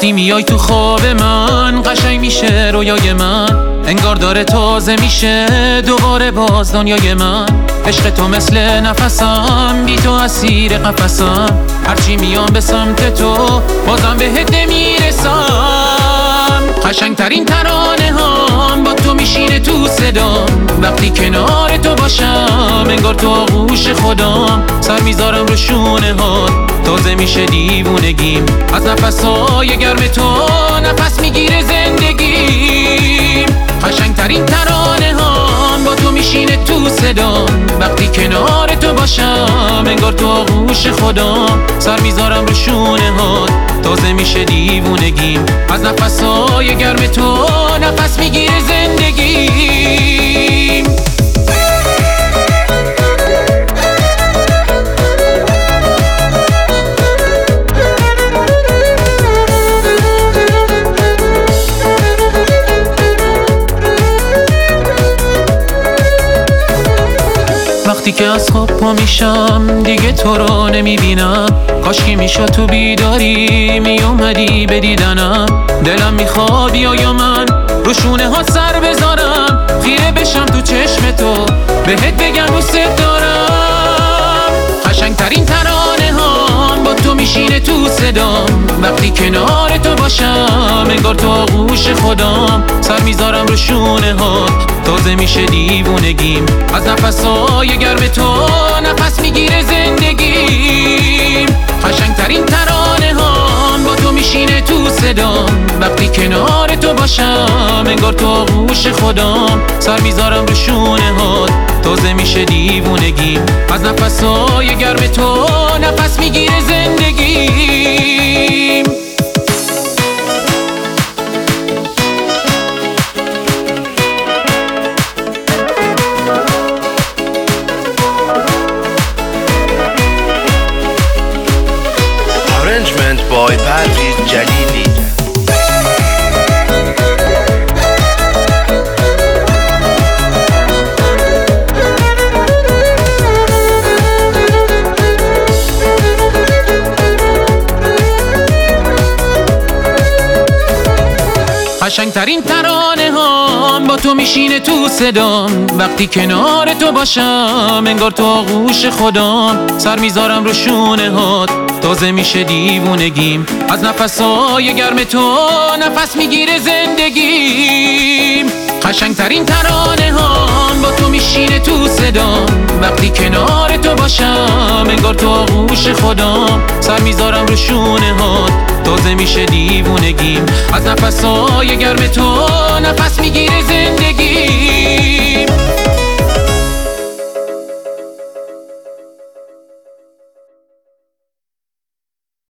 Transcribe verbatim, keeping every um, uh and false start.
وقتی میای تو خواب من قشنگ میشه رویای من، انگار داره تازه میشه دوباره باز دنیای من. عشق تو مثل نفسم، بی تو اسیر قفسم، هرچی میام به سمت تو بازم بهت نمیرسم. قشنگترین ترانه هم با تو میشینه تو صدام، وقتی کنار تو باشم انگار تو آغوش خودم. سر میذارم رو شونه هات، تازه میشه دیوونگیم، از نفسهای گرم تو نفس میگیره زندگیم. قشنگترین ترانه هم با تو میشینه تو صدام، وقتی کنار تو باشم انگار تو آغوش خودم. سر میذارم رو شونه هات، تازه میشه دیوونگیم، از نفسهای گرم تو نفس میگیره زندگیم. وقتی که از خواب پا میشم دیگه تو رو نمیبینم، کاشکی میشد تو بیداری میومدی به دیدنم. دلم میخواد بیای من رو شونه ها سر بذارم، خیره بشم تو چشم تو بهت بگم دوست دارم. قشنگترین ترانه هم با تو میشینه تو صدام، وقتی کنار تو باشم انگار تو آغوش خودم. سر میذارم رو شونه ها، تازه میشه دیوونگیم، از نفسهای گرم تو نفس میگیره زندگیم. قشنگترین ترانه هم با تو میشینه تو صدام، وقتی کنار تو باشم انگار تو آغوش خودم. سر میذارم رو شونه ها، تازه میشه دیوونگیم، از نفسهای گرم تو نفس میگیره زندگیم. Arrangement by Patrice Jalili. قشنگترین ترانه هم با تو میشینه تو صدام، وقتی کنار تو باشم انگار تو آغوش خودم. سر میذارم رو شونه هات، تازه میشه دیوونگیم، از نفسهای گرم تو نفس میگیره زندگیم. قشنگترین ترانه هم با تو میشینه تو صدام، وقتی کنار تو باشم انگار تو آغوش خودم. سر میذارم رو شونه هات، تازه میشه دیوونگیم، از نفسهای گرم تو